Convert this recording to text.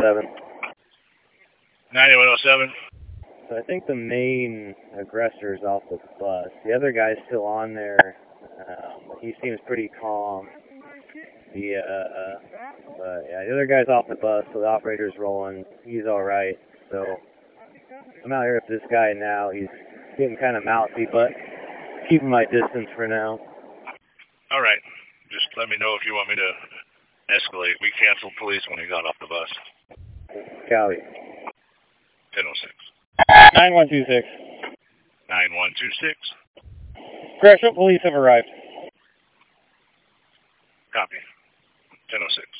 9107. 9107. So I think the main aggressor is off the bus. The other guy's still on there. He seems pretty calm. But yeah, the other guy's off the bus, so the operator's rolling. He's all right. So I'm out here with this guy now. He's getting kind of mouthy, but keeping my distance for now. All right. Just let me know if you want me to escalate. We canceled police when he got off the bus. Cali. 1006. 9126. 9126. Gresham police have arrived. Copy. 1006.